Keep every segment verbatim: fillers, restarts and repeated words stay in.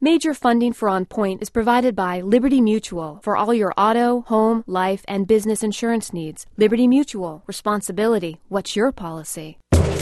Major funding for On Point is provided by Liberty Mutual for all your auto, home, life, and business insurance needs. Liberty Mutual. Responsibility. What's your policy?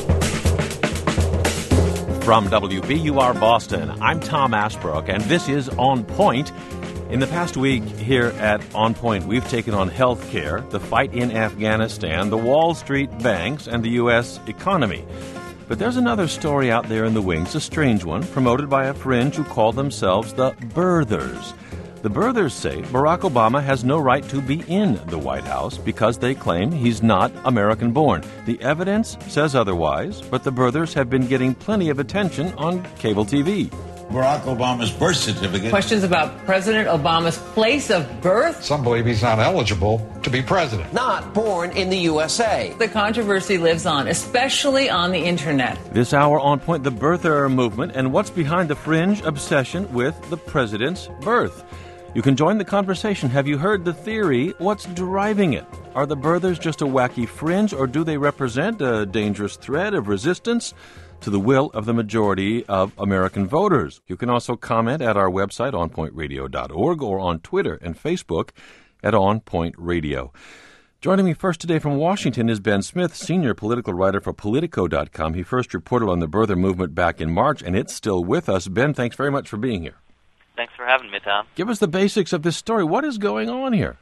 From W B U R Boston, I'm Tom Asbrook, and this is On Point. In the past week here at On Point, we've taken on health care, the fight in Afghanistan, the Wall Street banks, and the U S economy. But there's another story out there in the wings, a strange one, promoted by a fringe who call themselves the birthers. The birthers say Barack Obama has no right to be in the White House because they claim he's not American-born. The evidence says otherwise, but the birthers have been getting plenty of attention on cable T V. Barack Obama's birth certificate. Questions about President Obama's place of birth. Some believe he's not eligible to be president. Not born in the U S A. The controversy lives on, especially on the internet. This hour On Point, the birther movement, and what's behind the fringe obsession with the president's birth. You can join the conversation. Have you heard the theory? What's driving it? Are the birthers just a wacky fringe, or do they represent a dangerous threat of resistance to the will of the majority of American voters? You can also comment at our website, on point radio dot org, or on Twitter and Facebook at On Point Radio. Joining me first today from Washington is Ben Smith, senior political writer for Politico dot com. He first reported on the birther movement back in March, and it's still with us. Ben, thanks very much for being here. Thanks for having me, Tom. Give us the basics of this story. What is going on here?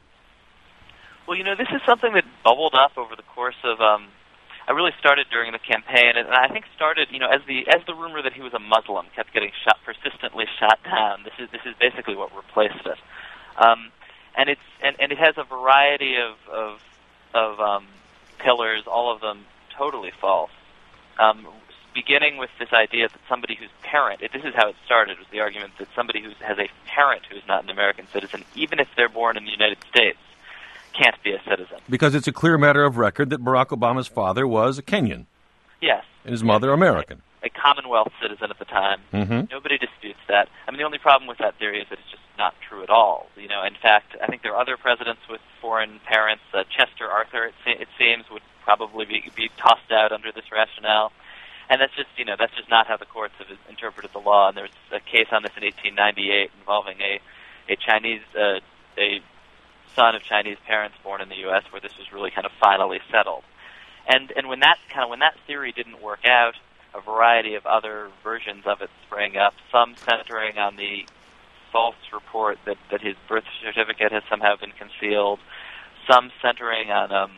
Well, you know, this is something that bubbled up over the course of, um, I really started during the campaign, and I think started, you know, as the as the rumor that he was a Muslim kept getting shot, persistently shot down. This is this is basically what replaced it, um, and it's and, and it has a variety of of, of um, pillars, all of them totally false. Um, beginning with this idea that somebody whose parent, it, this is how it started, was the argument that somebody who has a parent who's not an American citizen, even if they're born in the United States, can't be a citizen. Because it's a clear matter of record that Barack Obama's father was a Kenyan. Yes. And his mother American. A, a Commonwealth citizen at the time. Mm-hmm. Nobody disputes that. I mean, the only problem with that theory is that it's just not true at all. You know, in fact, I think there are other presidents with foreign parents. Uh, Chester Arthur, it, se- it seems, would probably be, be tossed out under this rationale. And that's just, you know, that's just not how the courts have interpreted the law. And there was a case on this in eighteen ninety-eight involving a a Chinese, uh, a son of Chinese parents born in the U S where this was really kind of finally settled. And and when that kind of when that theory didn't work out, a variety of other versions of it sprang up. Some centering on the false report that that his birth certificate has somehow been concealed. Some centering on um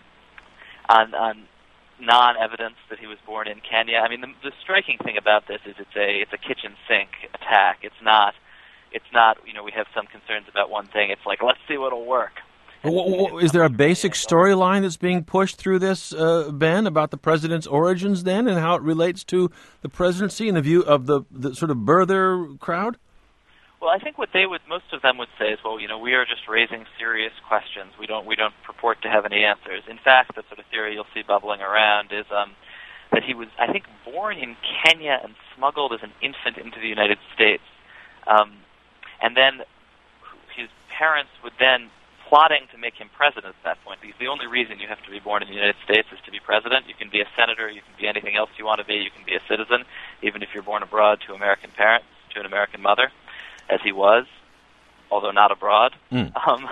on on. non-evidence that he was born in Kenya. I mean, the, the striking thing about this is it's a it's a kitchen sink attack. It's not, it's not. You know, we have some concerns about one thing. It's like, let's see what'll work. Well, is there a basic storyline that's being pushed through this, uh, Ben, about the president's origins then, and how it relates to the presidency in the view of the, the sort of birther crowd? Well, I think what they would, most of them would say is, well, you know, we are just raising serious questions. We don't, we don't purport to have any answers. In fact, the sort of theory you'll see bubbling around is um, that he was, I think, born in Kenya and smuggled as an infant into the United States, um, and then his parents would then plotting to make him president at that point. Because the only reason you have to be born in the United States is to be president. You can be a senator. You can be anything else you want to be. You can be a citizen, even if you're born abroad to American parents, to an American mother, as he was, although not abroad. Mm. Um,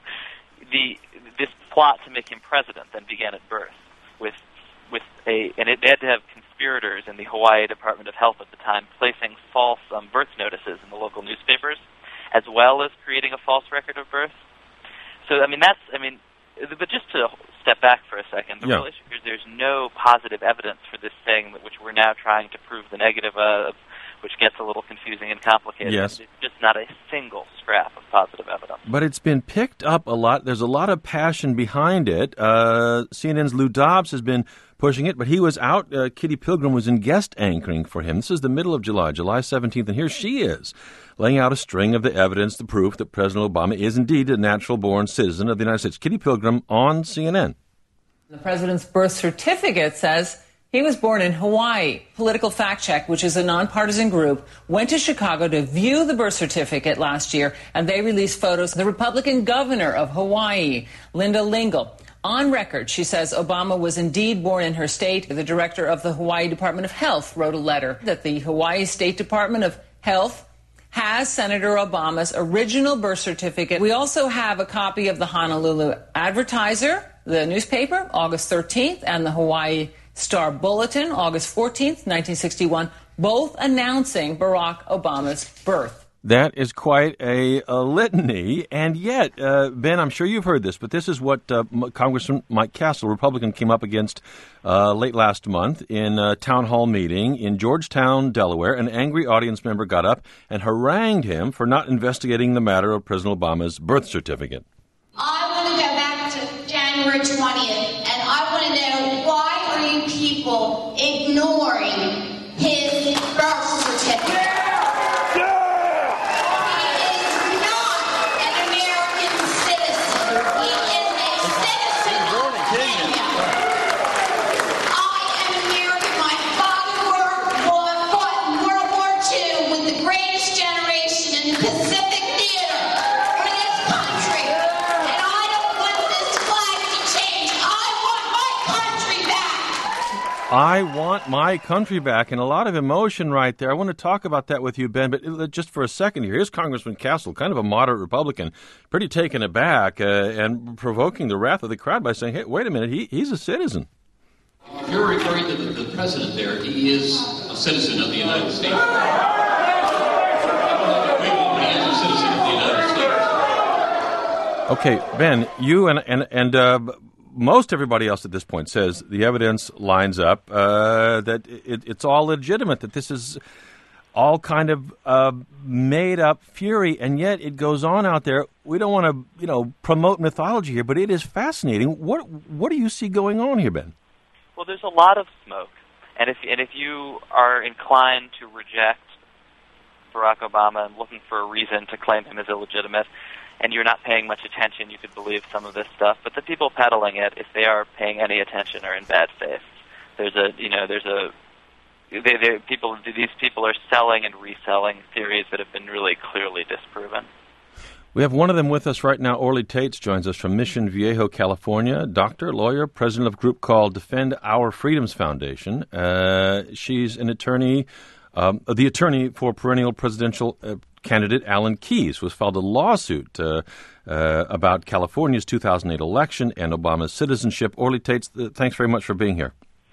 the this plot to make him president then began at birth, with with a and it had to have conspirators in the Hawaii Department of Health at the time placing false um, birth notices in the local newspapers, as well as creating a false record of birth. So I mean that's I mean, but just to step back for a second, the yeah. real issue is there's no positive evidence for this thing, which we're now trying to prove the negative of, which gets a little confusing and complicated. Yes. There's just not a single scrap of positive evidence. But it's been picked up a lot. There's a lot of passion behind it. Uh, C N N's Lou Dobbs has been pushing it, but he was out. Uh, Kitty Pilgrim was in guest anchoring for him. This is the middle of July, July seventeenth, and here she is, laying out a string of the evidence, the proof that President Obama is indeed a natural-born citizen of the United States. Kitty Pilgrim on C N N. The president's birth certificate says he was born in Hawaii. Political Fact Check, which is a nonpartisan group, went to Chicago to view the birth certificate last year, and they released photos of the Republican governor of Hawaii, Linda Lingle. On record, she says Obama was indeed born in her state. The director of the Hawaii Department of Health wrote a letter that the Hawaii State Department of Health has Senator Obama's original birth certificate. We also have a copy of the Honolulu Advertiser, the newspaper, August thirteenth, and the Hawaii Star Bulletin, August fourteenth, nineteen sixty-one, both announcing Barack Obama's birth. That is quite a, a litany, and yet, uh, Ben, I'm sure you've heard this, but this is what uh, Congressman Mike Castle, Republican, came up against uh, late last month in a town hall meeting in Georgetown, Delaware. An angry audience member got up and harangued him for not investigating the matter of President Obama's birth certificate. I want to go back to January twentieth, and I want to know, why are you people ignoring his birth certificate? I want my country back, and a lot of emotion right there. I want to talk about that with you, Ben, but just for a second here. Here's Congressman Castle, kind of a moderate Republican, pretty taken aback uh, and provoking the wrath of the crowd by saying, hey, wait a minute, he, he's a citizen. If you're referring to the, the president there, he is a citizen of the United States. He is a citizen of the United States. Okay, Ben, you and, and, and uh, most everybody else at this point says the evidence lines up, uh, that it, it's all legitimate, that this is all kind of uh, made-up fury, and yet it goes on out there. We don't want to, you know, promote mythology here, but it is fascinating. What what do you see going on here, Ben? Well, there's a lot of smoke, and if and if you are inclined to reject Barack Obama and looking for a reason to claim him as illegitimate, and you're not paying much attention, you could believe some of this stuff. But the people peddling it, if they are paying any attention, are in bad faith. There's a, you know, there's a, they, they, people, these people are selling and reselling theories that have been really clearly disproven. We have one of them with us right now. Orly Tates joins us from Mission Viejo, California. Doctor, lawyer, president of a group called Defend Our Freedoms Foundation. Uh, she's an attorney, um, the attorney for perennial presidential uh, candidate Alan Keyes, who has filed a lawsuit uh, uh, about California's two thousand eight election and Obama's citizenship. Orly Tates, uh, thanks very much for being here.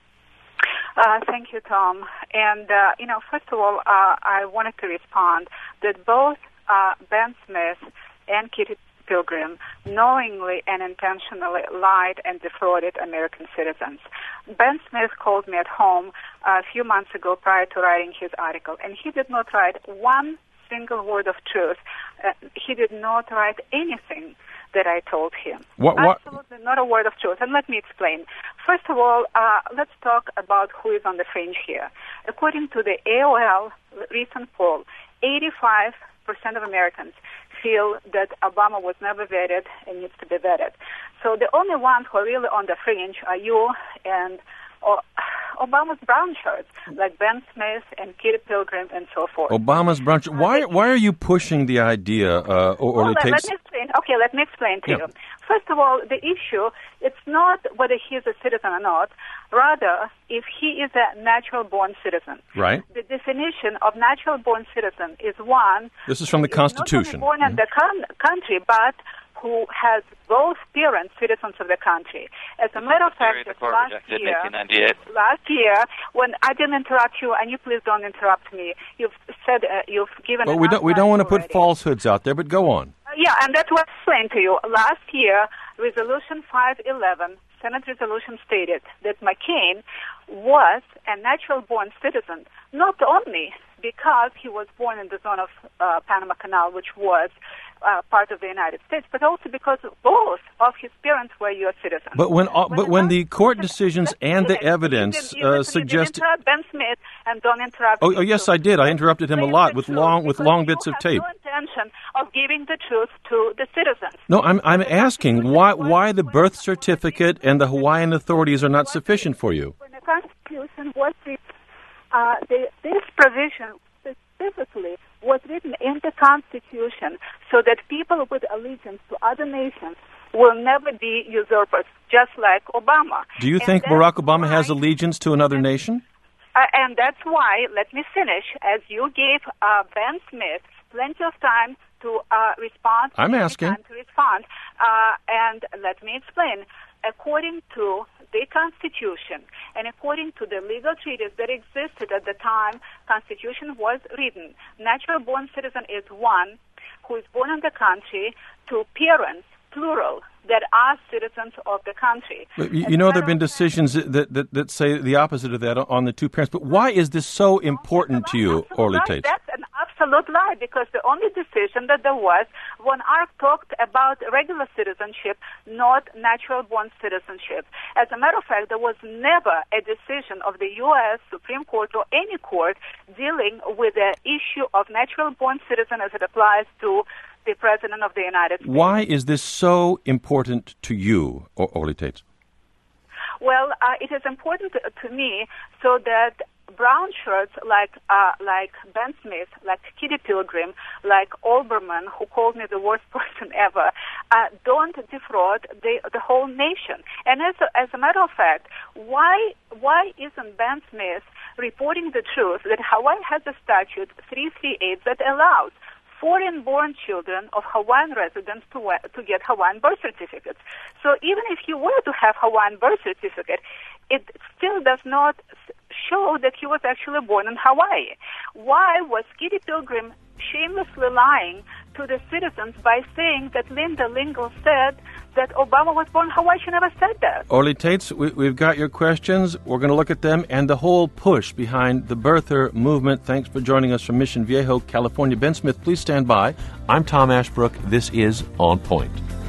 Uh, thank you, Tom. And, uh, you know, first of all, uh, I wanted to respond that both uh, Ben Smith and Kitty Pilgrim knowingly and intentionally lied and defrauded American citizens. Ben Smith called me at home a few months ago prior to writing his article, and he did not write one single word of truth. Uh, he did not write anything that I told him. What, what? Absolutely not a word of truth. And let me explain. First of all, uh, let's talk about who is on the fringe here. According to the A O L recent poll, eighty-five percent of Americans feel that Obama was never vetted and needs to be vetted. So the only ones who are really on the fringe are you and uh, Obama's brown shirts, like Ben Smith and Kitty Pilgrim and so forth. Obama's brown shirts. Why, why are you pushing the idea, uh, or, or well, it takes... Let me explain. Okay, let me explain to yeah. you. First of all, the issue, it's not whether he's a citizen or not. Rather, if he is a natural-born citizen. Right. The definition of natural-born citizen is one... This is from the Constitution. Not only born mm-hmm. in the con- country, but who has both parents citizens of the country. As a matter of fact, last year, last year, when I didn't interrupt you, and you please don't interrupt me, you've said, uh, you've given... Well, we don't, we don't want to put falsehoods out there, but go on. Uh, yeah, and that's what I'm saying to you. Last year, Resolution five eleven, Senate resolution stated that McCain was a natural-born citizen, not only because he was born in the zone of uh, Panama Canal, which was uh, part of the United States, but also because both of his parents were U S citizens. But when, uh, but when the court decisions and the evidence uh, suggest... Ben Smith, and don't interrupt Oh, oh yes, I did. I interrupted him a lot with long with long bits of tape. No intention of giving the truth to the citizens. No, I'm I'm asking why why the birth certificate and the Hawaiian authorities are not sufficient for you. When the Constitution was written, uh, the, this provision specifically was written in the Constitution so that people with allegiance to other nations will never be usurpers, just like Obama. Do you and think Barack Obama why, has allegiance to another nation? Uh, and that's why, let me finish, as you gave uh, Ben Smith plenty of time to uh, respond. I'm asking. Time to respond. Uh, and let me explain. According to the Constitution and according to the legal treatise that existed at the time Constitution was written, natural-born citizen is one who is born in the country to parents, plural, that are citizens of the country. But you, you know, there have been decisions that, that, that say the opposite of that on the two parents. But why is this so important to you, Orly Taitz? That's an absolute lie, because the only decision that there was when ARC talked about regular citizenship, not natural-born citizenship. As a matter of fact, there was never a decision of the U S Supreme Court or any court dealing with the issue of natural-born citizen as it applies to the President of the United States. Why is this so important to you, Orly Taitz? Well, uh, it is important to, to me so that brown shirts like uh, like Ben Smith, like Kitty Pilgrim, like Olbermann, who called me the worst person ever, uh, don't defraud the the whole nation. And as a, as a matter of fact, why why isn't Ben Smith reporting the truth that Hawaii has a statute three thirty-eight that allows foreign-born children of Hawaiian residents to, to get Hawaiian birth certificates? So even if you were to have Hawaiian birth certificate, it still does not show that he was actually born in Hawaii. Why was Kitty Pilgrim shamelessly lying to the citizens by saying that Linda Lingle said that Obama was born in Hawaii? She never said that. Orly Taitz, we, we've got your questions. We're going to look at them and the whole push behind the birther movement. Thanks for joining us from Mission Viejo, California. Ben Smith, please stand by. I'm Tom Ashbrook. This is On Point.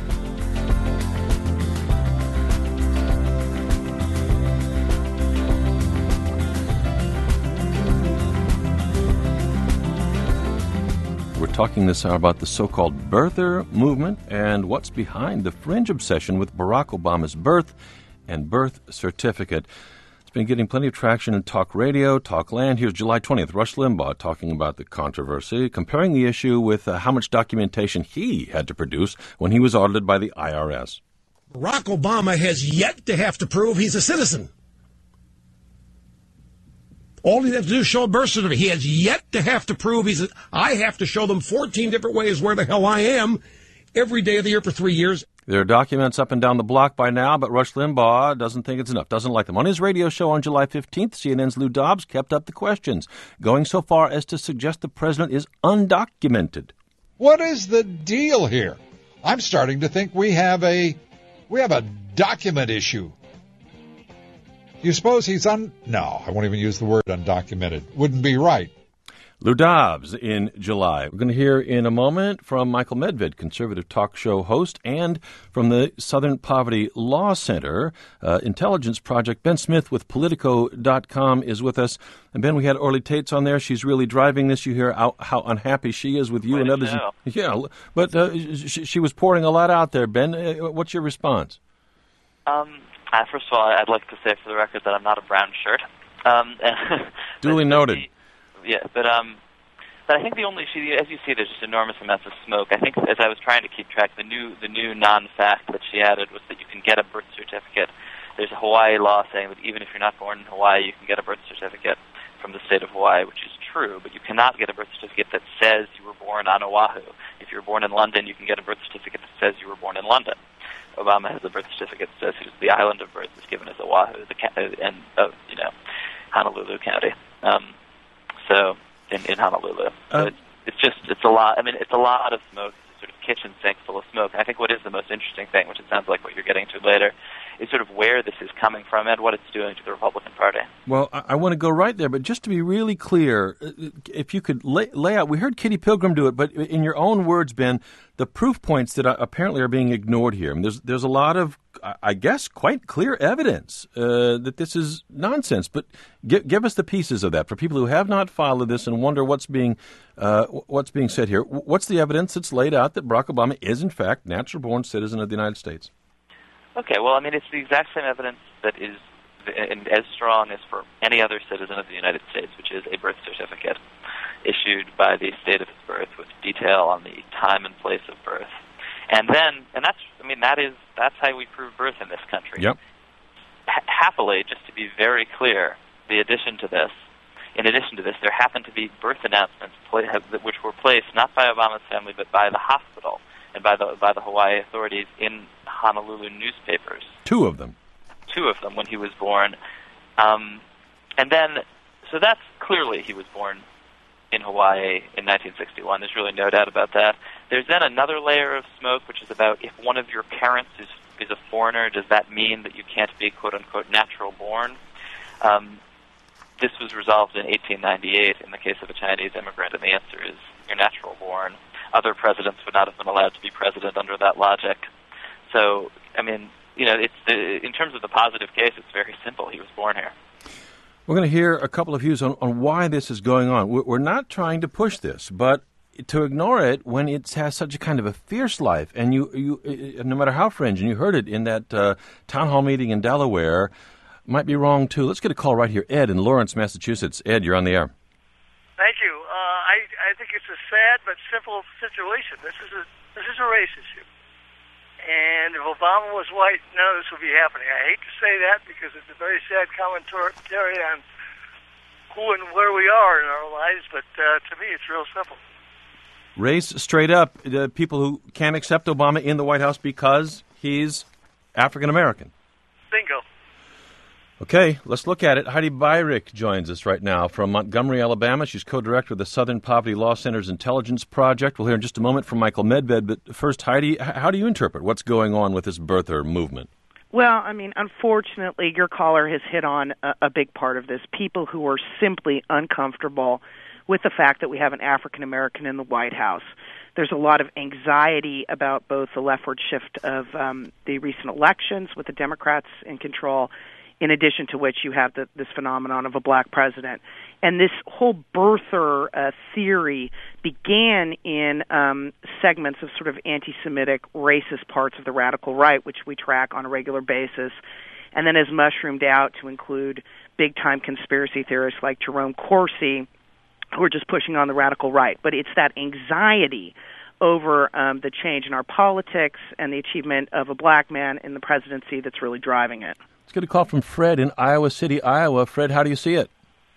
We're talking this hour about the so-called birther movement and what's behind the fringe obsession with Barack Obama's birth and birth certificate. It's been getting plenty of traction in talk radio, talk land. Here's July twentieth, Rush Limbaugh talking about the controversy, comparing the issue with uh, how much documentation he had to produce when he was audited by the I R S. Barack Obama has yet to have to prove he's a citizen. All he has to do is show a birth certificate. He has yet to have to prove he's a, I have to show them fourteen different ways where the hell I am every day of the year for three years. There are documents up and down the block by now, but Rush Limbaugh doesn't think it's enough, doesn't like them. On his radio show on July fifteenth, C N N's Lou Dobbs kept up the questions, going so far as to suggest the president is undocumented. What is the deal here? I'm starting to think we have a we have a document issue. You suppose he's un... No, I won't even use the word undocumented. Wouldn't be right. Lou Dobbs in July. We're going to hear in a moment from Michael Medved, conservative talk show host, and from the Southern Poverty Law Center uh, Intelligence Project. Ben Smith with Politico dot com is with us. And Ben, we had Orly Taitz on there. She's really driving this. You hear how, how unhappy she is with you Way and to others. know. Yeah, but uh, she, she was pouring a lot out there. Ben, uh, what's your response? Um, uh, first of all, I'd like to say for the record that I'm not a brown shirt. Um, Duly noted. The, yeah, but um, but I think the only issue, as you see, there's just enormous amounts of smoke. I think as I was trying to keep track, the new the new non-fact that she added was that you can get a birth certificate. There's a Hawaii law saying that even if you're not born in Hawaii, you can get a birth certificate from the state of Hawaii, which is true, but you cannot get a birth certificate that says you were born on Oahu. If you were born in London, you can get a birth certificate that says you were born in London. Obama has a birth certificate that says the island of birth is given as Oahu, the ca- and uh, you know, Honolulu County. Um, so in, in Honolulu, so Uh, it's, it's just it's a lot. I mean, it's a lot of smoke, sort of kitchen sink full of smoke. And I think what is the most interesting thing, which it sounds like what you're getting to later, is sort of where this is coming from and what it's doing to the Republican Party. Well, I, I want to go right there, but just to be really clear, if you could lay, lay out, we heard Kitty Pilgrim do it, but in your own words, Ben, the proof points that apparently are being ignored here. I mean, there's there's a lot of, I guess, quite clear evidence uh, that this is nonsense. But give, give us the pieces of that for people who have not followed this and wonder what's being uh, what's being said here. What's the evidence that's laid out that Barack Obama is in fact natural-born citizen of the United States? Okay, well, I mean, it's the exact same evidence that is as strong as for any other citizen of the United States, which is a birth certificate issued by the state of his birth with detail on the time and place of birth. And then, and that's, I mean, that is, that's how we prove birth in this country. Yep. H- happily, just to be very clear, the addition to this in addition to this, there happened to be birth announcements pla- which were placed not by Obama's family but by the hospital and by the by the Hawaii authorities in Honolulu newspapers. Two of them. Two of them when he was born. Um, and then, so that's clearly he was born in Hawaii in nineteen sixty-one. There's really no doubt about that. There's then another layer of smoke, which is about if one of your parents is, is a foreigner, does that mean that you can't be, quote-unquote, natural born? Um, this was resolved in eighteen ninety-eight in the case of a Chinese immigrant, and the answer is you're natural born. Other presidents would not have been allowed to be president under that logic. So, I mean, you know, it's the, in terms of the positive case, it's very simple. He was born here. We're going to hear a couple of views on, on why this is going on. We're not trying to push this, but to ignore it when it has such a kind of a fierce life, and you, you no matter how fringe, and you heard it in that uh, town hall meeting in Delaware, might be wrong too. Let's get a call right here. Ed in Lawrence, Massachusetts. Ed, you're on the air. Thank you. Uh, I, I think it's a sad but simple situation. This is a this is a race issue. And if Obama was white, none of this would be happening. I hate to say that because it's a very sad commentary on who and where we are in our lives, but uh, to me it's real simple. Race straight up, the people who can't accept Obama in the White House because he's African American. Bingo. Okay, let's look at it. Heidi Beirich joins us right now from Montgomery, Alabama. She's co-director of the Southern Poverty Law Center's Intelligence Project. We'll hear in just a moment from Michael Medved. But first, Heidi, how do you interpret what's going on with this birther movement? Well, I mean, unfortunately, your caller has hit on a, a big part of this. People who are simply uncomfortable with the fact that we have an African American in the White House. There's a lot of anxiety about both the leftward shift of um, the recent elections with the Democrats in control, in addition to which you have the, this phenomenon of a black president. And this whole birther uh, theory began in um, segments of sort of anti-Semitic, racist parts of the radical right, which we track on a regular basis, and then has mushroomed out to include big-time conspiracy theorists like Jerome Corsi, who are just pushing on the radical right. But it's that anxiety over um, the change in our politics and the achievement of a black man in the presidency that's really driving it. Let's get a call from Fred in Iowa City, Iowa. Fred, how do you see it?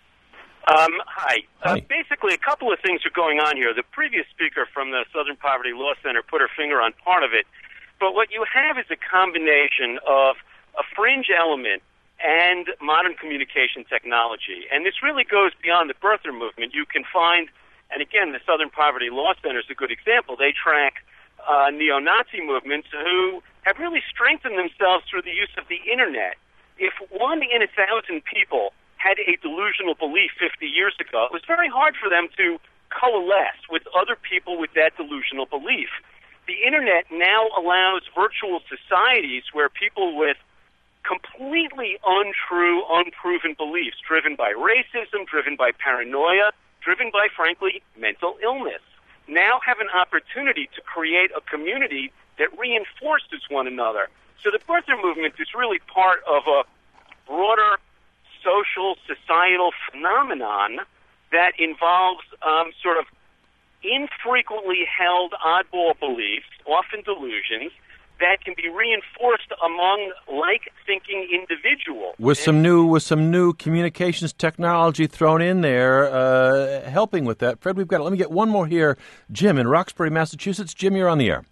Um, hi. Hi. Uh, basically, a couple of things are going on here. The previous speaker from the Southern Poverty Law Center put her finger on part of it. But what you have is a combination of a fringe element and modern communication technology. And this really goes beyond the birther movement. You can find, and again, the Southern Poverty Law Center is a good example. They track uh, neo-Nazi movements who have really strengthened themselves through the use of the Internet. If one in a thousand people had a delusional belief fifty years ago, it was very hard for them to coalesce with other people with that delusional belief. The Internet now allows virtual societies where people with completely untrue, unproven beliefs, driven by racism, driven by paranoia, driven by, frankly, mental illness, now have an opportunity to create a community that reinforces one another. So the birther movement is really part of a broader social, societal phenomenon that involves um, sort of infrequently held oddball beliefs, often delusions, that can be reinforced among like-thinking individuals. With some new, with some new communications technology thrown in there, uh, helping with that. Fred, we've got. Let me get one more here. Jim in Roxbury, Massachusetts. Jim, you're on the air.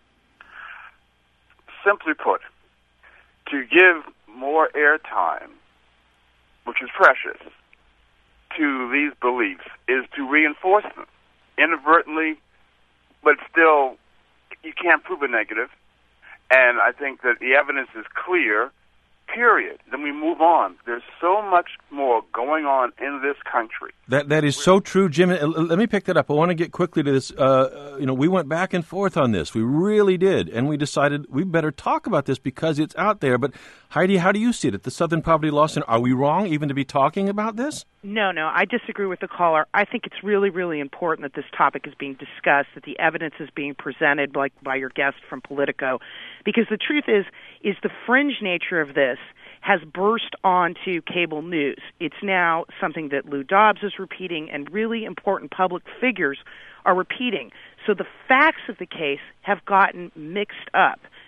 Simply put, to give more airtime, which is precious, to these beliefs is to reinforce them inadvertently, but still you can't prove a negative. And I think that the evidence is clear, period. Then we move on. There's so much more going on in this country. That That is so true, Jim. Let me pick that up. I want to get quickly to this. Uh, you know, we went back and forth on this. We really did. And we decided we better talk about this because it's out there. But, Heidi, how do you see it at the Southern Poverty Law Center? Are we wrong even to be talking about this? No, no, I disagree with the caller. I think it's really, really important that this topic is being discussed, that the evidence is being presented like by your guest from Politico, because the truth is, is the fringe nature of this has burst onto cable news. It's now something that Lou Dobbs is repeating and really important public figures are repeating. So the facts of the case have gotten mixed up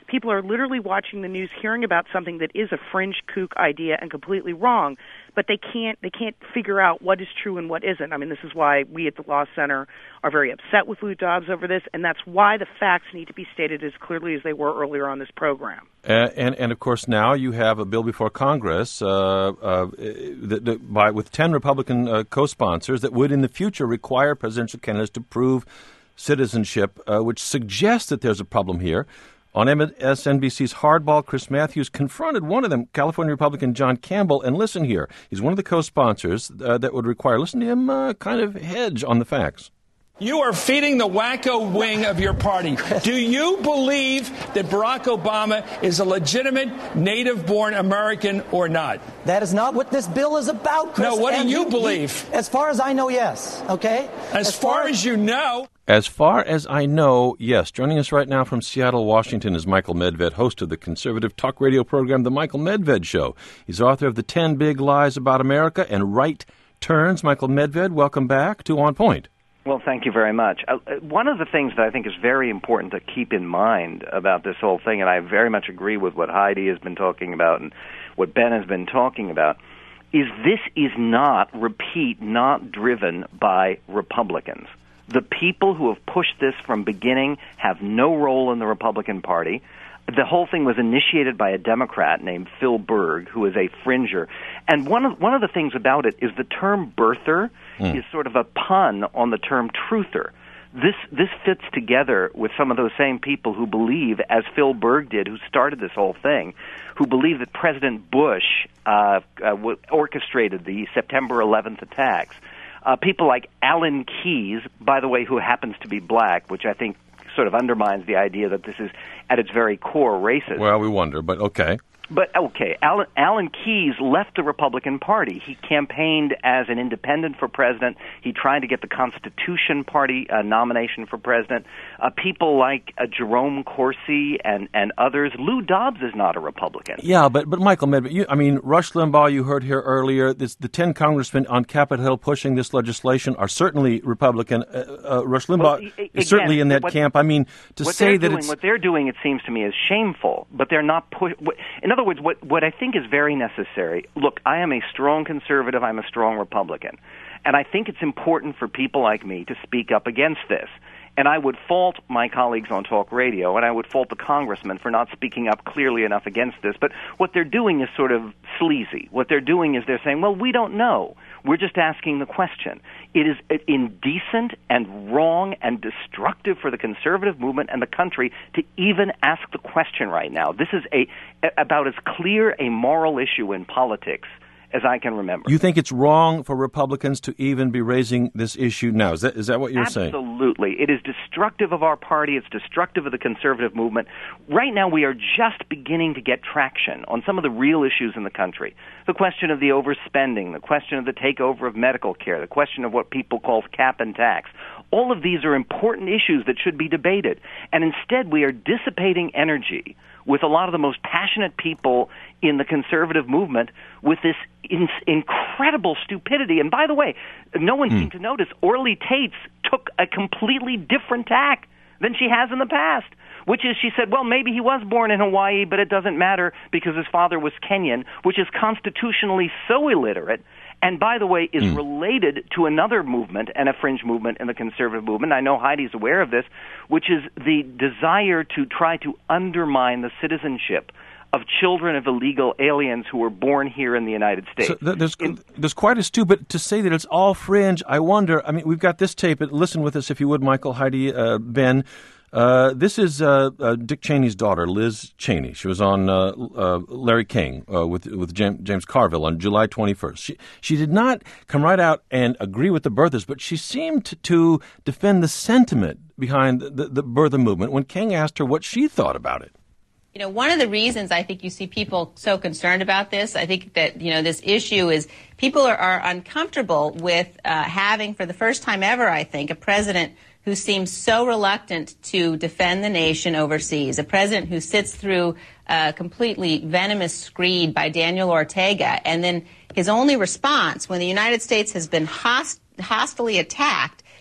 People are literally watching the news, hearing about something that is a fringe kook idea and completely wrong, but they can't they can't figure out what is true and what isn't. I mean, this is why we at the Law Center are very upset with Lou Dobbs over this, and that's why the facts need to be stated as clearly as they were earlier on this program. Uh, and, and of course, now you have a bill before Congress uh, uh, that, that by with ten Republican uh, co-sponsors that would, in the future, require presidential candidates to prove citizenship, uh, which suggests that there's a problem here. On M S N B C's Hardball, Chris Matthews confronted one of them, California Republican John Campbell, and listen here. He's one of the co-sponsors uh, that would require, listen to him, uh, kind of hedge on the facts. You are feeding the wacko wing of your party. Do you believe that Barack Obama is a legitimate native-born American or not? That is not what this bill is about, Chris. No, what do and you he, believe? He, as far as I know, yes. Okay? As, as far, far as you know... As far as I know, yes. Joining us right now from Seattle, Washington is Michael Medved, host of the conservative talk radio program, The Michael Medved Show. He's author of The ten Big Lies About America and Right Turns. Michael Medved, welcome back to On Point. Well, thank you very much. Uh, one of the things that I think is very important to keep in mind about this whole thing, and I very much agree with what Heidi has been talking about and what Ben has been talking about, is this is not, repeat, not driven by Republicans. The people who have pushed this from beginning have no role in the Republican Party. The whole thing was initiated by a Democrat named Phil Berg, who is a fringer. And one of one of the things about it is the term birther mm. is sort of a pun on the term truther. This this fits together with some of those same people who believe, as Phil Berg did, who started this whole thing, who believe that President Bush uh, uh, orchestrated the September eleventh attacks. Uh, people like Alan Keyes, by the way, who happens to be black, which I think sort of undermines the idea that this is at its very core racist. Well, we wonder, but okay. But, okay, Alan, Alan Keyes left the Republican Party. He campaigned as an independent for president. He tried to get the Constitution Party uh, nomination for president. Uh, people like uh, Jerome Corsi and, and others. Lou Dobbs is not a Republican. Yeah, but, but Michael Medved, you, I mean, Rush Limbaugh, you heard here earlier, this, the ten congressmen on Capitol Hill pushing this legislation are certainly Republican. Uh, uh, Rush Limbaugh well, y- is again, certainly in that what, camp. I mean, to say that doing, it's... What they're doing, it seems to me, is shameful, but they're not... Pu- in other words, what, what I think is very necessary, look, I am a strong conservative, I'm a strong Republican, and I think it's important for people like me to speak up against this. And I would fault my colleagues on talk radio, and I would fault the congressmen for not speaking up clearly enough against this. But what they're doing is sort of sleazy. What they're doing is they're saying, well, we don't know. We're just asking the question. It is indecent and wrong and destructive for the conservative movement and the country to even ask the question right now. This is a about as clear a moral issue in politics as I can remember. You think it's wrong for Republicans to even be raising this issue now? Is that is that what you're Absolutely. saying? Absolutely. It is destructive of our party. It's destructive of the conservative movement. Right now we are just beginning to get traction on some of the real issues in the country. The question of the overspending, the question of the takeover of medical care, the question of what people call cap and tax. All of these are important issues that should be debated. And instead we are dissipating energy with a lot of the most passionate people in the conservative movement with this in- incredible stupidity. And by the way, no one mm. seemed to notice Orly Tates took a completely different tack than she has in the past, which is she said, well, maybe he was born in Hawaii, but it doesn't matter because his father was Kenyan, which is constitutionally so illiterate. And by the way, is mm. related to another movement and a fringe movement in the conservative movement. I know Heidi's aware of this, which is the desire to try to undermine the citizenship of children of illegal aliens who were born here in the United States. So th- there's, in, there's quite a stew, but to say that it's all fringe, I wonder, I mean, we've got this tape. Listen with us, if you would, Michael, Heidi, uh, Ben. Uh, this is uh, uh, Dick Cheney's daughter, Liz Cheney. She was on uh, uh, Larry King uh, with with James, James Carville on July twenty-first. She she did not come right out and agree with the birthers, but she seemed to, to defend the sentiment behind the, the birther movement when King asked her what she thought about it. You know, one of the reasons I think you see people so concerned about this, I think that, you know, this issue is people are, are uncomfortable with uh, having, for the first time ever, I think, a president who seems so reluctant to defend the nation overseas, a president who sits through a completely venomous screed by Daniel Ortega, and then his only response when the United States has been host- hostily attacked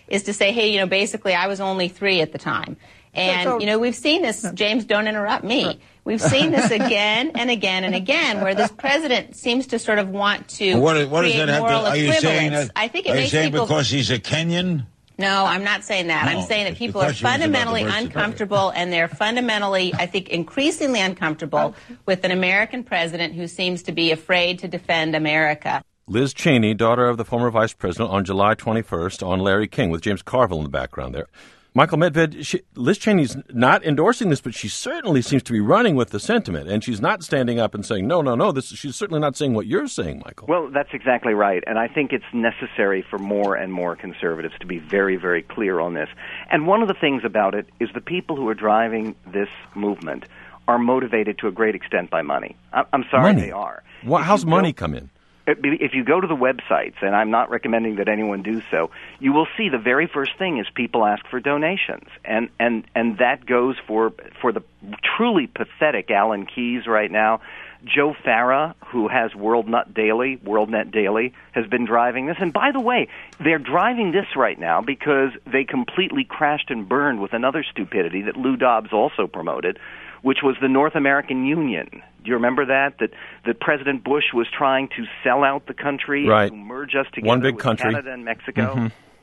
is to say, hey, you know, basically I was only three at the time. And, so, so, you know, we've seen this, James, don't interrupt me. We've seen this again and again and again, where this president seems to sort of want to what, what create does that have moral to, are you saying equivalence. that, I think it are makes you saying people, because he's a Kenyan? No, I'm not saying that. No, I'm saying that people are fundamentally uncomfortable, and they're fundamentally, I think, increasingly uncomfortable with an American president who seems to be afraid to defend America. Liz Cheney, daughter of the former vice president, on July twenty-first on Larry King, with James Carville in the background there. Michael Medved, she, Liz Cheney's not endorsing this, but she certainly seems to be running with the sentiment, and she's not standing up and saying, no, no, no, this. She's certainly not saying what you're saying, Michael. Well, that's exactly right, and I think it's necessary for more and more conservatives to be very, very clear on this. And one of the things about it is the people who are driving this movement are motivated to a great extent by money. I- I'm sorry, money. They are. Well, how's money come in? If you go to the websites, and I'm not recommending that anyone do so, you will see the very first thing is people ask for donations, and and and that goes for for the truly pathetic Alan Keyes right now. Joe Farah, who has WorldNet Daily, WorldNet Daily, has been driving this. And by the way, they're driving this right now because they completely crashed and burned with another stupidity that Lou Dobbs also promoted, which was the North American Union. Do you remember that? That that President Bush was trying to sell out the country, right. to merge us together One big with country. Canada and Mexico. Mm-hmm.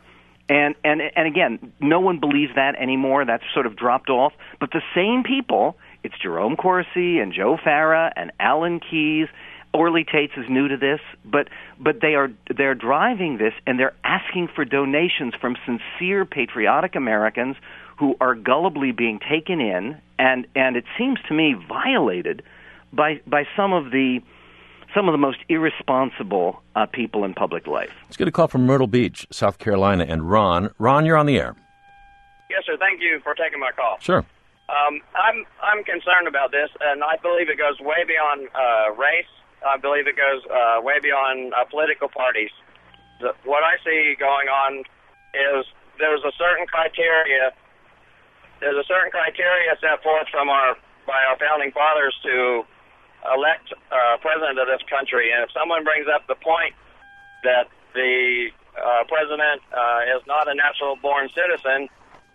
And, and and again, no one believes that anymore. That's sort of dropped off. But the same people, it's Jerome Corsi and Joe Farah and Alan Keyes. Orly Tates is new to this, but but they are they're driving this, and they're asking for donations from sincere, patriotic Americans who are gullibly being taken in, and, and it seems to me violated by by some of the some of the most irresponsible uh, people in public life. Let's get a call from Myrtle Beach, South Carolina, and Ron. Ron, you're on the air. Yes, sir. Thank you for taking my call. Sure. Um, I'm I'm concerned about this, and I believe it goes way beyond uh, race. I believe it goes uh, way beyond uh, political parties. The, what I see going on is there's a certain criteria. There's a certain criteria set forth from our by our founding fathers to elect uh, president of this country, and if someone brings up the point that the uh, president uh, is not a natural-born citizen,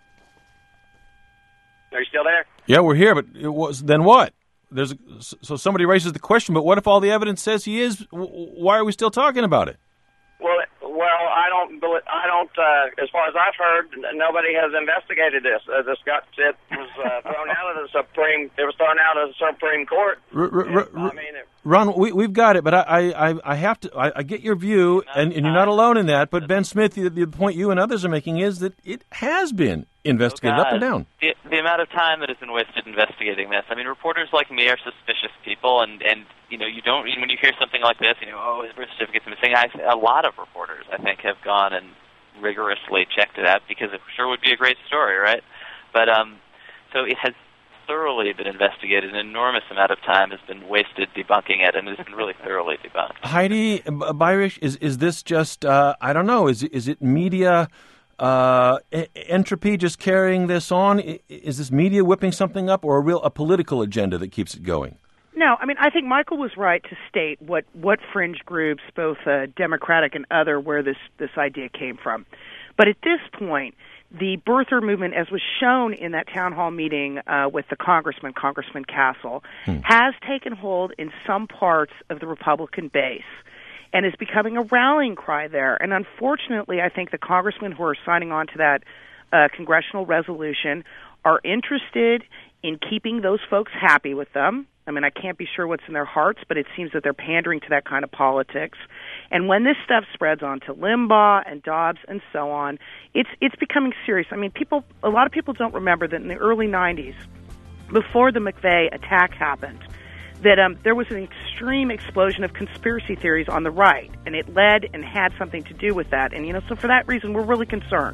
are you still there? Yeah, we're here, but it was, then what? There's a, so somebody raises the question, but what if all the evidence says he is? Why are we still talking about it? Well, well, I don't. I don't. Uh, as far as I've heard, nobody has investigated this. Uh, this got it was uh, thrown out of the Supreme. It was thrown out of the Supreme Court. R- r- r- I mean, it, Ron, we, we've got it, but I, I, I have to. I, I get your view, and, and you're not alone in that. But Ben Smith, the, the point you and others are making is that it has been investigated oh up and down. The, the amount of time that has been wasted investigating this. I mean, reporters like me are suspicious people, and, and you know, you don't when you hear something like this, you know, oh, his birth certificate's missing. I, a lot of reporters, I think, have gone and rigorously checked it out because it sure would be a great story, right? But um, so it has thoroughly been investigated. An enormous amount of time has been wasted debunking it, and it's been really thoroughly debunked. Heidi Bayrish, is is this just uh, I don't know? Is is it media? Uh, entropy just carrying this on? Is this media whipping something up, or a real a political agenda that keeps it going? No, I mean, I think Michael was right to state what, what fringe groups, both uh, Democratic and other, where this, this idea came from. But at this point, the birther movement, as was shown in that town hall meeting uh, with the congressman, Congressman Castle, hmm. has taken hold in some parts of the Republican base and is becoming a rallying cry there. And unfortunately, I think the congressmen who are signing on to that uh, congressional resolution are interested in keeping those folks happy with them. I mean, I can't be sure what's in their hearts, but it seems that they're pandering to that kind of politics. And when this stuff spreads on to Limbaugh and Dobbs and so on, it's it's becoming serious. I mean, people, a lot of people don't remember that in the early nineties, before the McVeigh attack happened, that um, there was an extreme explosion of conspiracy theories on the right, and it led and had something to do with that. And, you know, so for that reason, we're really concerned.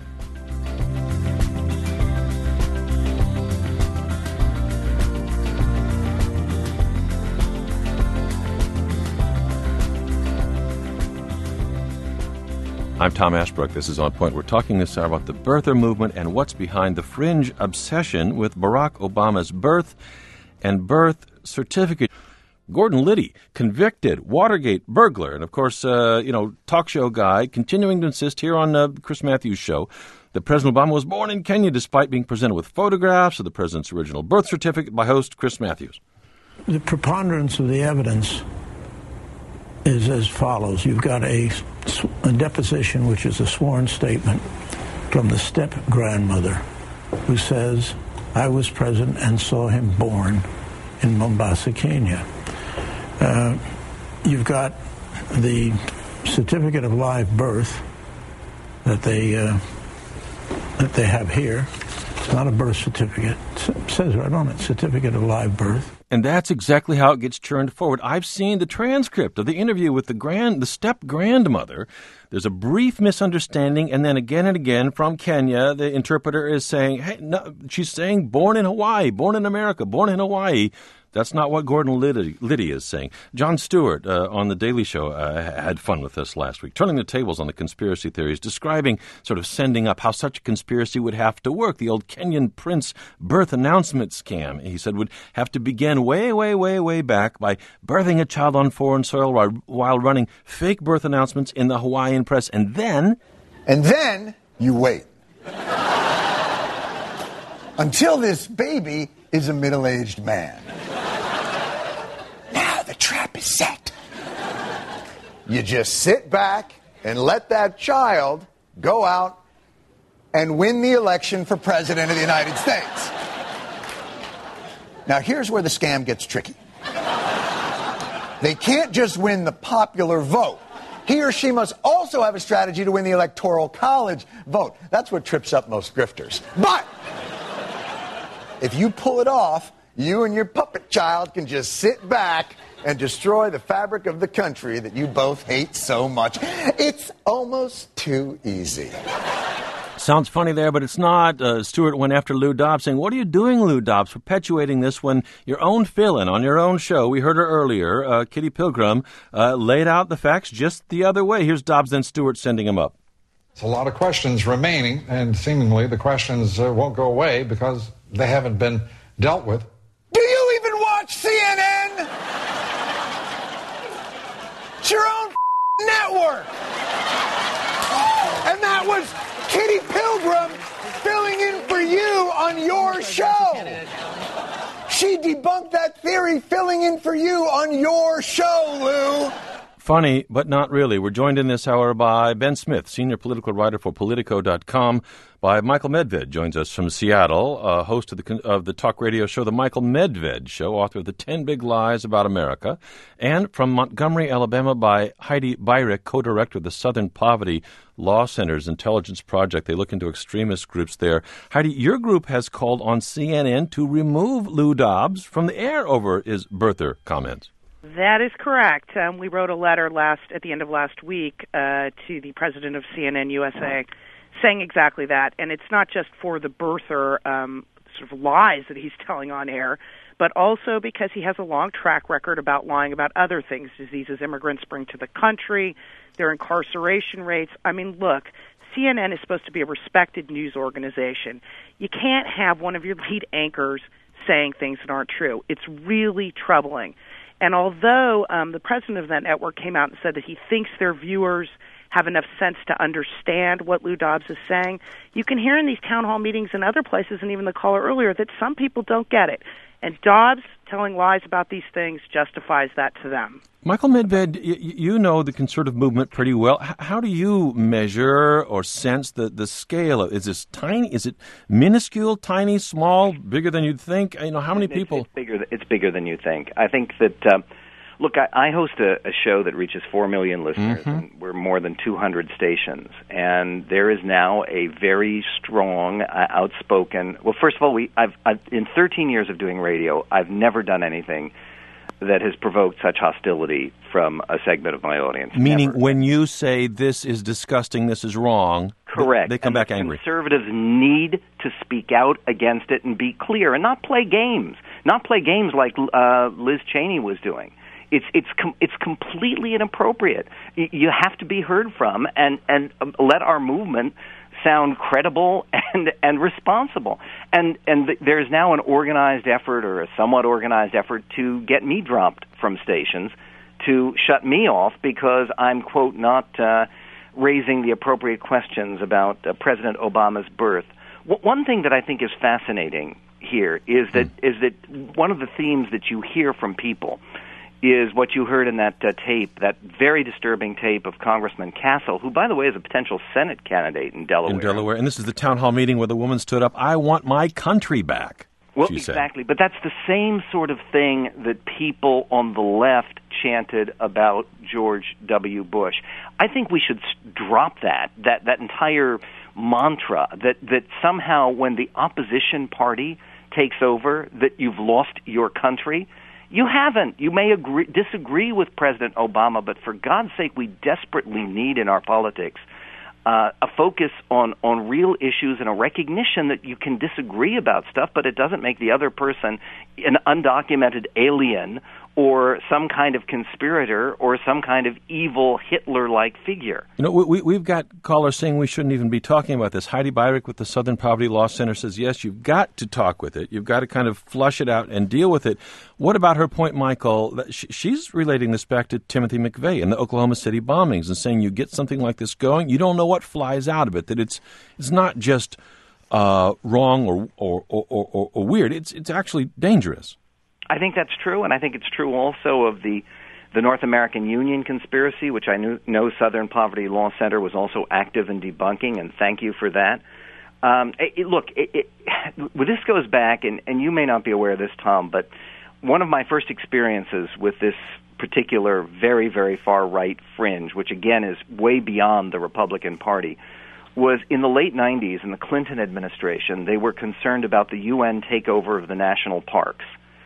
I'm Tom Ashbrook. This is On Point. We're talking this hour about the birther movement and what's behind the fringe obsession with Barack Obama's birth and birth certificate. Gordon Liddy, convicted Watergate burglar, and of course, uh, you know, talk show guy, continuing to insist here on uh, Chris Matthews' show that President Obama was born in Kenya despite being presented with photographs of the president's original birth certificate by host Chris Matthews. The preponderance of the evidence is as follows. You've got a, a deposition, which is a sworn statement from the step-grandmother who says, I was present and saw him born in Mombasa, Kenya. Uh, you've got the certificate of live birth that they uh, that they have here. It's not a birth certificate. It says right on it, certificate of live birth. And that's exactly how it gets churned forward. I've seen the transcript of the interview with the grand, the step-grandmother. There's a brief misunderstanding, and then again and again from Kenya, the interpreter is saying, hey, no, she's saying born in Hawaii, born in America, born in Hawaii. That's not what Gordon Liddy, Liddy is saying. Jon Stewart uh, on The Daily Show uh, had fun with this last week, turning the tables on the conspiracy theories, describing, sort of sending up how such a conspiracy would have to work. The old Kenyan prince birth announcement scam, he said, would have to begin way, way, way, way back by birthing a child on foreign soil while, while running fake birth announcements in the Hawaiian press. And then... And then you wait. Until this baby is a middle-aged man. Now the trap is set. You just sit back and let that child go out and win the election for president of the United States. Now here's where the scam gets tricky. They can't just win the popular vote. He or she must also have a strategy to win the Electoral College vote. That's what trips up most grifters. But if you pull it off, you and your puppet child can just sit back and destroy the fabric of the country that you both hate so much. It's almost too easy. Sounds funny there, but it's not. Uh, Stewart went after Lou Dobbs, saying, what are you doing, Lou Dobbs, perpetuating this when your own fill-in on your own show, we heard her earlier, uh, Kitty Pilgrim, uh, laid out the facts just the other way. Here's Dobbs and Stewart sending him up. There's a lot of questions remaining, and seemingly the questions uh, won't go away because they haven't been dealt with. Do you even watch C N N? It's your own network. And that was Kitty Pilgrim filling in for you on your show. She debunked that theory filling in for you on your show, Lou. Funny, but not really. We're joined in this hour by Ben Smith, senior political writer for Politico dot com, by Michael Medved, joins us from Seattle, uh, host of the of the talk radio show The Michael Medved Show, author of The Ten Big Lies About America, and from Montgomery, Alabama, by Heidi Beirich, co-director of the Southern Poverty Law Center's Intelligence Project. They look into extremist groups there. Heidi, your group has called on C N N to remove Lou Dobbs from the air over his birther comments. That is correct. Um, we wrote a letter last at the end of last week uh, to the president of C N N U S A saying exactly that. And it's not just for the birther um, sort of lies that he's telling on air, but also because he has a long track record about lying about other things, diseases immigrants bring to the country, their incarceration rates. I mean, look, C N N is supposed to be a respected news organization. You can't have one of your lead anchors saying things that aren't true. It's really troubling. And although um, the president of that network came out and said that he thinks their viewers have enough sense to understand what Lou Dobbs is saying, you can hear in these town hall meetings and other places, and even the caller earlier, that some people don't get it. And Dobbs telling lies about these things justifies that to them. Michael Medved, y- you know the conservative movement pretty well. H- how do you measure or sense the, the scale? Of, is this tiny? Is it minuscule, tiny, small, bigger than you'd think? You know, how many people? It's, it's bigger. It's bigger than you think. I think that. Uh, look, I, I host a, a show that reaches four million listeners, mm-hmm. and we're more than two hundred stations, and there is now a very strong, uh, outspoken. Well, first of all, we I've, I've in thirteen years of doing radio, I've never done anything that has provoked such hostility from a segment of my audience. Meaning, Never. When you say this is disgusting, this is wrong, correct, they come and back the angry. Conservatives need to speak out against it and be clear, and not play games, not play games like uh, Liz Cheney was doing. It's it's com- it's completely inappropriate. Y- you have to be heard from, and and um, let our movement sound credible and and responsible. And and th- there's now an organized effort, or a somewhat organized effort, to get me dropped from stations, to shut me off because I'm, quote, not uh, raising the appropriate questions about uh, President Obama's birth. W- one thing that I think is fascinating here is that is that one of the themes that you hear from people is what you heard in that uh, tape, that very disturbing tape of Congressman Castle, who, by the way, is a potential Senate candidate in Delaware. In Delaware. And this is the town hall meeting where the woman stood up, "I want my country back." Well, exactly. But that's the same sort of thing that people on the left chanted about George W. Bush. I think we should drop that, that, that entire mantra that, that somehow when the opposition party takes over, that you've lost your country. You haven't. You may agree, disagree with President Obama, but for God's sake, we desperately need in our politics uh, a focus on, on real issues and a recognition that you can disagree about stuff, but it doesn't make the other person an undocumented alien or some kind of conspirator or some kind of evil Hitler-like figure. You know, we, we've got callers saying we shouldn't even be talking about this. Heidi Byrick with the Southern Poverty Law Center says, yes, you've got to talk with it. You've got to kind of flush it out and deal with it. What about her point, Michael? That she's relating this back to Timothy McVeigh and the Oklahoma City bombings and saying you get something like this going, you don't know what flies out of it, that it's it's not just uh, wrong or or, or, or or weird. It's it's actually dangerous. I think that's true, and I think it's true also of the the North American Union conspiracy, which I knew, know Southern Poverty Law Center was also active in debunking, and thank you for that. Um, it, it, look, it, it, well, this goes back, and, and you may not be aware of this, Tom, but one of my first experiences with this particular very, very far-right fringe, which again is way beyond the Republican Party, was in the late nineties in the Clinton administration. They were concerned about the U N takeover of the national parks.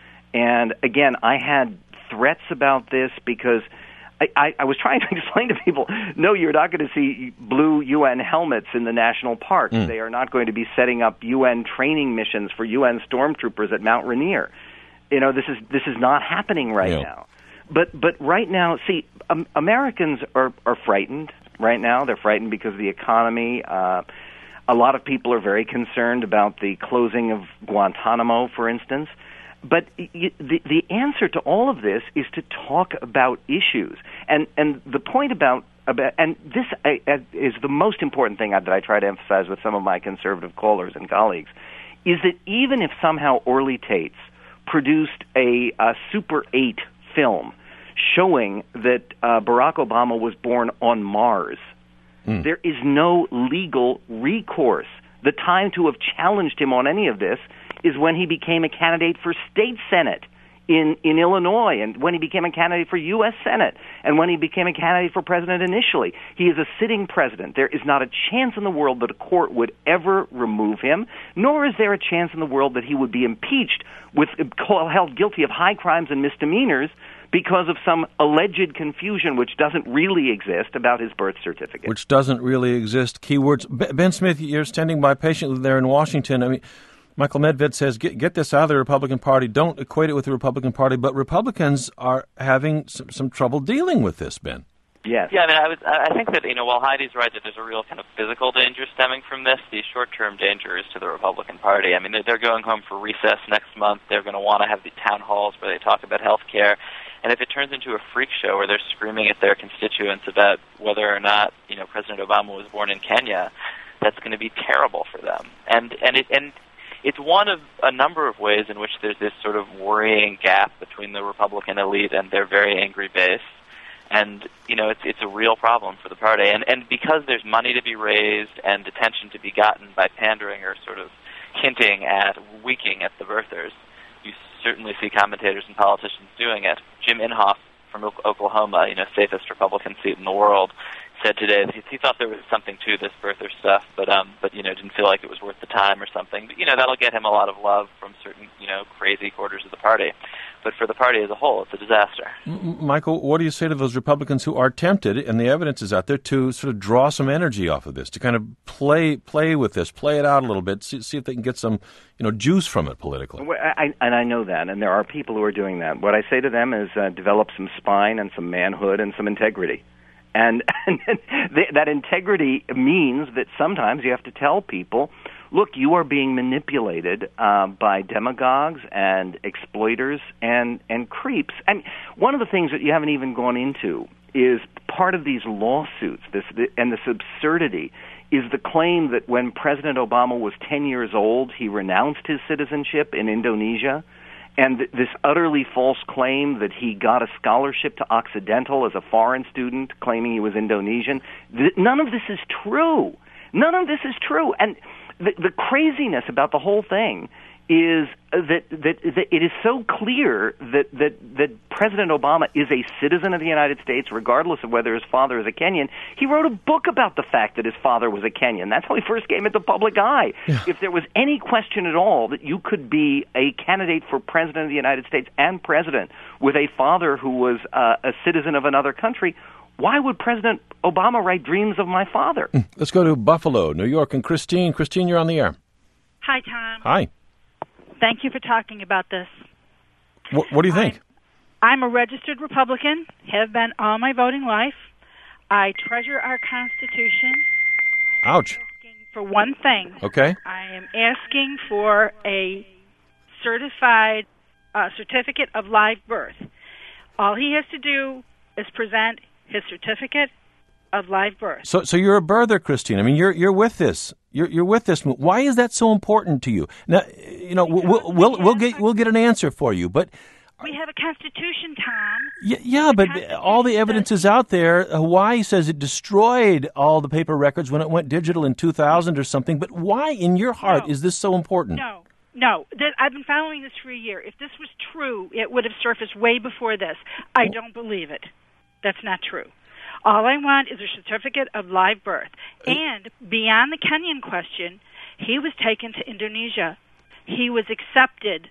And again, I had threats about this because I, I, I was trying to explain to people, no, you're not going to see blue U N helmets in the national parks. Mm. They are not going to be setting up U N training missions for U N stormtroopers at Mount Rainier. You know, this is this is not happening right yeah. now. But but right now, see, um, Americans are, are frightened right now. They're frightened because of the economy. Uh, a lot of people are very concerned about the closing of Guantanamo, for instance. But the the answer to all of this is to talk about issues, and and the point about about and this is the most important thing that I try to emphasize with some of my conservative callers and colleagues, is that even if somehow Orly Tates produced a, a Super eight film showing that uh, Barack Obama was born on Mars, mm. there is no legal recourse. The time to have challenged him on any of this is when he became a candidate for state senate in, in Illinois, and when he became a candidate for U S Senate, and when he became a candidate for president initially. He is a sitting president. There is not a chance in the world that a court would ever remove him, nor is there a chance in the world that he would be impeached with held guilty of high crimes and misdemeanors because of some alleged confusion which doesn't really exist about his birth certificate. Which doesn't really exist. Keywords. Ben Smith, you're standing by patiently there in Washington. I mean, Michael Medved says, get, get this out of the Republican Party. Don't equate it with the Republican Party. But Republicans are having some, some trouble dealing with this, Ben. Yes. Yeah, I mean, I, was, I think that, you know, while Heidi's right that there's a real kind of physical danger stemming from this, the short-term danger is to the Republican Party. I mean, they're going home for recess next month. They're going to want to have the town halls where they talk about health care. And if it turns into a freak show where they're screaming at their constituents about whether or not, you know, President Obama was born in Kenya, that's going to be terrible for them. And and it and it's one of a number of ways in which there's this sort of worrying gap between the Republican elite and their very angry base. And, you know, it's it's a real problem for the party. And and because there's money to be raised and attention to be gotten by pandering or sort of hinting at, winking at the birthers, you certainly see commentators and politicians doing it. Jim Inhofe from Oklahoma, you know, safest Republican seat in the world, said today that he thought there was something to this birther stuff, but um, but you know, didn't feel like it was worth the time or something. But you know, that'll get him a lot of love from certain, you know, crazy quarters of the party. But for the party as a whole, it's a disaster. Michael, what do you say to those Republicans who are tempted, and the evidence is out there, to sort of draw some energy off of this, to kind of play play with this, play it out a little bit, see, see if they can get some, you know, juice from it politically? Well, I, and I know that, and there are people who are doing that. What I say to them is uh, develop some spine and some manhood and some integrity. And, and th- that integrity means that sometimes you have to tell people, look, you are being manipulated uh, by demagogues and exploiters and, and creeps. And one of the things that you haven't even gone into is part of these lawsuits, this and this absurdity, is the claim that when President Obama was ten years old, he renounced his citizenship in Indonesia, and th- this utterly false claim that he got a scholarship to Occidental as a foreign student, claiming he was Indonesian. Th- none of this is true. None of this is true. And the, the craziness about the whole thing is that, that that it is so clear that, that that President Obama is a citizen of the United States, regardless of whether his father is a Kenyan. He wrote a book about the fact that his father was a Kenyan. That's how he first came into public eye. Yeah. If there was any question at all that you could be a candidate for president of the United States and president with a father who was uh, a citizen of another country, why would President Obama write Dreams of My Father? Let's go to Buffalo, New York, and Christine. Christine, you're on the air. Hi, Tom. Hi. Thank you for talking about this. What, what do you think? I'm, I'm a registered Republican, have been all my voting life. I treasure our Constitution. Ouch. I'm asking for one thing. Okay. I am asking for a certified uh, certificate of live birth. All he has to do is present his certificate of live birth. So, so you're a birther, Christine. I mean, you're you're with this. You're you're with this. Why is that so important to you? Now, you know, we'll we'll, we'll, we'll get we'll get an answer for you, but we have a Constitution, Tom. Yeah, yeah but all the evidence is out there. Hawaii says it destroyed all the paper records when it went digital in two thousand or something. But why, in your heart, no. is this so important? No. No, th- I've been following this for a year. If this was true, it would have surfaced way before this. I don't believe it. That's not true. All I want is a certificate of live birth. And beyond the Kenyan question, he was taken to Indonesia. He was accepted,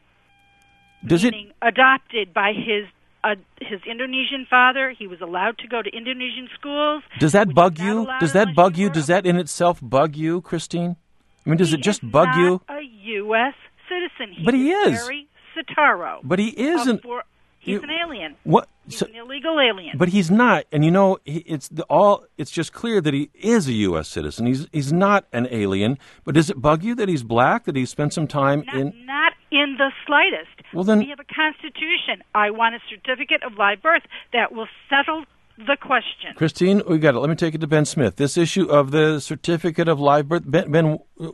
Does meaning it... adopted by his uh, his Indonesian father. He was allowed to go to Indonesian schools. Does that bug you? Does that bug you? Does that in itself bug you, Christine? I mean, does he it just is bug not you? A U S citizen. He but he is. is. Barry Soetoro. But he isn't. He's you, an alien. What? He's So, an illegal alien. but he's not, and you know, he, it's the, all. It's just clear that he is a U S citizen. He's he's not an alien. But does it bug you that he's black? That he spent some time not, in? Not in the slightest. Well, then we have a Constitution. I want a certificate of live birth that will settle the question. Christine, we got it. Let me take it to Ben Smith. This issue of the certificate of live birth. Ben, ben w-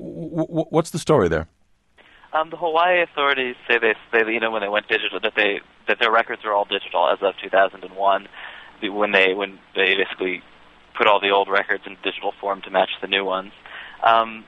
w- what's the story there? Um, the Hawaii authorities say they, they, you know, when they went digital, that they that their records are all digital as of two thousand one. When they when they basically put all the old records in digital form to match the new ones. Um,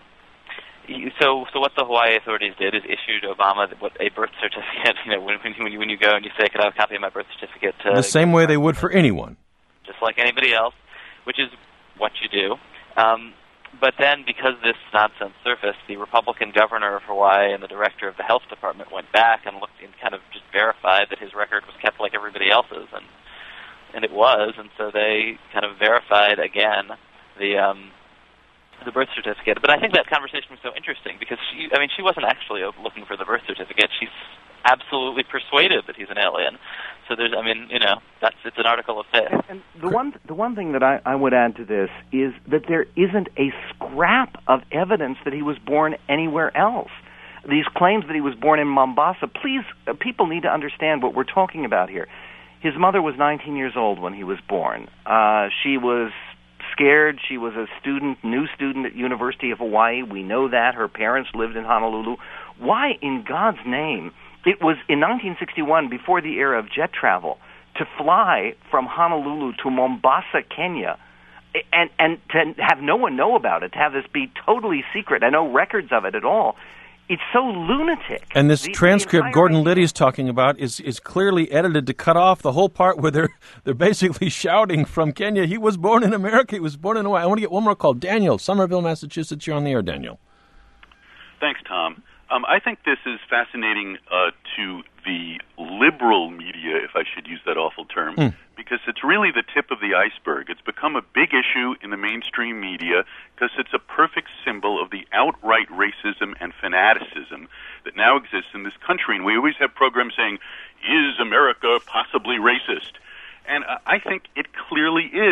so, so what the Hawaii authorities did is issued Obama what a birth certificate. You know, when when you when you go and you say, "Could I have a copy of my birth certificate?" To the same way they would for anyone, just like anybody else, which is what you do. Um, But then, because this nonsense surfaced, the Republican governor of Hawaii and the director of the health department went back and looked and kind of just verified that his record was kept like everybody else's, and and it was. And so they kind of verified again the um, the birth certificate. But I think that conversation was so interesting because she, I mean, she wasn't actually looking for the birth certificate. She's absolutely persuaded that he's an alien. So there's, I mean, you know, that's it's an article of faith. And the one, the one thing that I, I would add to this is that there isn't a scrap of evidence that he was born anywhere else. These claims that he was born in Mombasa, please, uh, people need to understand what we're talking about here. His mother was nineteen years old when he was born. Uh, she was scared. She was a student, new student at University of Hawaii. We know that. Her parents lived in Honolulu. Why, in God's name? It was in nineteen sixty-one, before the era of jet travel, to fly from Honolulu to Mombasa, Kenya, and, and to have no one know about it, to have this be totally secret, and no records of it at all. It's so lunatic. And this the, transcript the Gordon Liddy's talking about is, is clearly edited to cut off the whole part where they're they're basically shouting from Kenya, he was born in America, he was born in Hawaii. I want to get one more call. Daniel, Somerville, Massachusetts, you're on the air, Daniel. Thanks, Tom. Um, I think this is fascinating uh, to the liberal media, if I should use that awful term, mm. because it's really the tip of the iceberg. It's become a big issue in the mainstream media because it's a perfect symbol of the outright racism and fanaticism that now exists in this country. And we always have programs saying, is America possibly racist? And uh, I think it clearly is.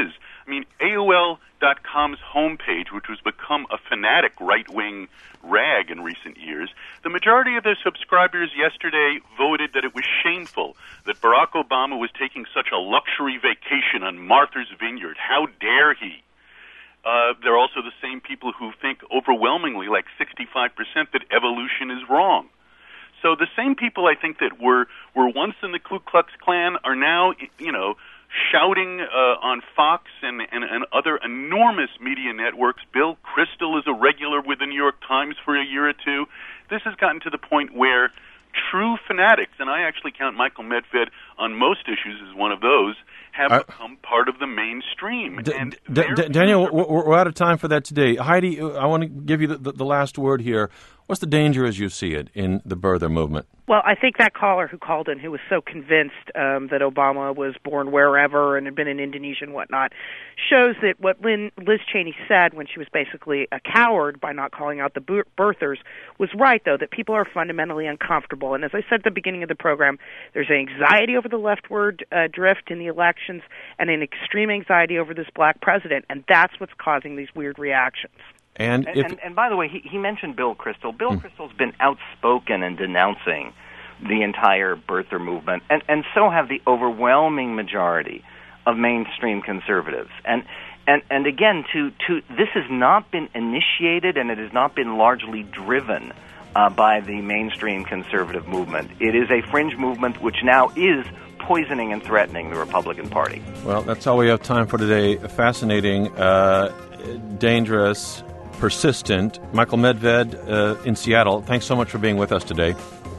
I mean, A O L dot com's homepage, which has become a fanatic right-wing rag in recent years, the majority of their subscribers yesterday voted that it was shameful that Barack Obama was taking such a luxury vacation on Martha's Vineyard. How dare he? Uh, they're also the same people who think overwhelmingly, like sixty-five percent, that evolution is wrong. So the same people I think that were were once in the Ku Klux Klan are now, you know, shouting uh, on Fox and, and, and other enormous media networks. Bill Kristol is a regular with the New York Times for a year or two. This has gotten to the point where true fanatics, and I actually count Michael Medved on most issues as one of those, have uh, become part of the mainstream. D- and D- D- Daniel, we're, we're out of time for that today. Heidi, I want to give you the, the, the last word here. What's the danger as you see it in the birther movement? Well, I think that caller who called in, who was so convinced um, that Obama was born wherever and had been in Indonesia and whatnot, shows that what Lynn, Liz Cheney said when she was basically a coward by not calling out the birthers was right, though, that people are fundamentally uncomfortable. And as I said at the beginning of the program, there's anxiety over the leftward uh, drift in the elections and an extreme anxiety over this black president, and that's what's causing these weird reactions. And, and, if, and, and by the way, he, he mentioned Bill Kristol. Bill hmm. Kristol's been outspoken in denouncing the entire birther movement, and, and so have the overwhelming majority of mainstream conservatives. And and, and again, to, to this has not been initiated, and it has not been largely driven uh, by the mainstream conservative movement. It is a fringe movement which now is poisoning and threatening the Republican Party. Well, that's all we have time for today. Fascinating, uh, dangerous, persistent. Michael Medved uh, in Seattle, thanks so much for being with us today.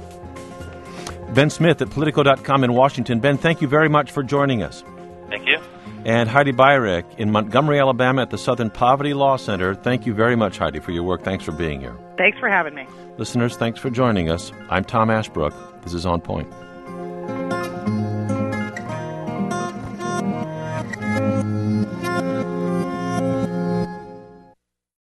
Ben Smith at Politico dot com in Washington. Ben, thank you very much for joining us. Thank you. And Heidi Beirich in Montgomery, Alabama at the Southern Poverty Law Center. Thank you very much, Heidi, for your work. Thanks for being here. Thanks for having me. Listeners, thanks for joining us. I'm Tom Ashbrook. This is On Point.